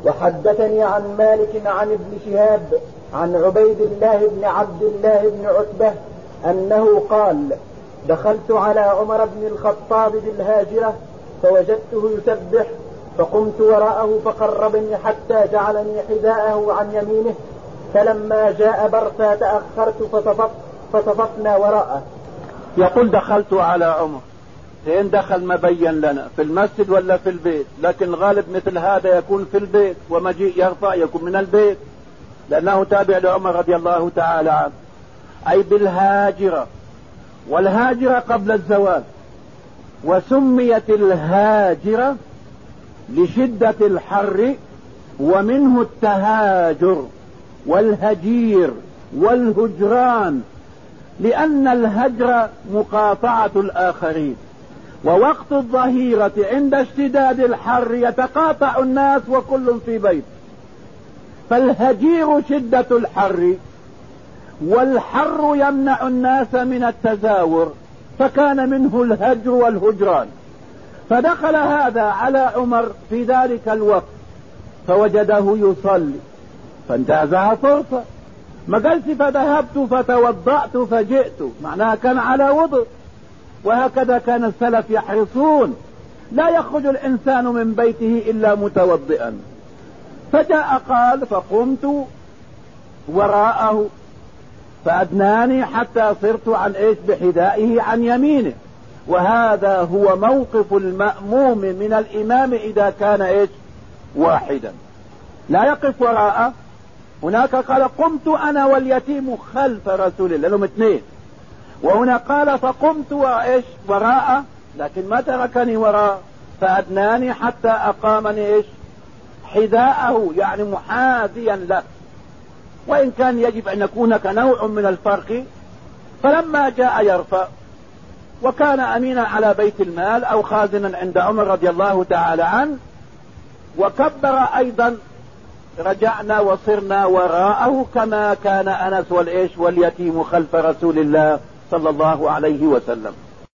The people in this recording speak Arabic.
وحدثني عن مالك عن ابن شهاب عن عبيد الله بن عبد الله بن عتبة أنه قال: دخلت على عمر بن الخطاب بالهاجرة فوجدته يسبح، فقمت وراءه فقربني حتى جعلني حذاءه عن يمينه، فلما جاء برثا تأخرت فصففنا وراءه. يقول: دخلت على عمر. فين دخل ما بين لنا، في المسجد ولا في البيت؟ لكن غالب مثل هذا يكون في البيت، ومجيء يرفع يكون من البيت، لأنه تابع لعمر رضي الله تعالى عنه. أي بالهاجرة، والهاجرة قبل الزواج، وسميت الهاجرة لشدة الحر، ومنه التهاجر والهجير والهجران، لأن الهجر مقاطعة الآخرين، ووقت الظهيرة عند اشتداد الحر يتقاطع الناس وكل في بيت، فالهجير شدة الحر، والحر يمنع الناس من التزاور، فكان منه الهجر والهجران. فدخل هذا على عمر في ذلك الوقت فوجده يصلي فانتهزها فرصة، ما قالش فذهبت فتوضأت فجئت، معناها كان على وضوء. وهكذا كان السلف يحرصون، لا يخرج الإنسان من بيته إلا متوضئا. فجاء قال: فقمت وراءه فأدناني حتى صرت عن بحذائه عن يمينه. وهذا هو موقف المأموم من الإمام إذا كان واحدا، لا يقف وراءه. هناك قال: قمت أنا واليتيم خلف رسول الله، لهم اثنين. وهنا قال: فقمت وراءه، لكن ما تركني وراء، فأدناني حتى أقامني حذاءه، يعني محاذيا له. وإن كان يجب أن يكون هناك نوع من الفرق. فلما جاء يرفع، وكان أمينا على بيت المال أو خازنا عند عمر رضي الله تعالى عنه، وكبر أيضا، رجعنا وصرنا وراءه كما كان أنس واليتيم خلف رسول الله صلى الله عليه وسلم.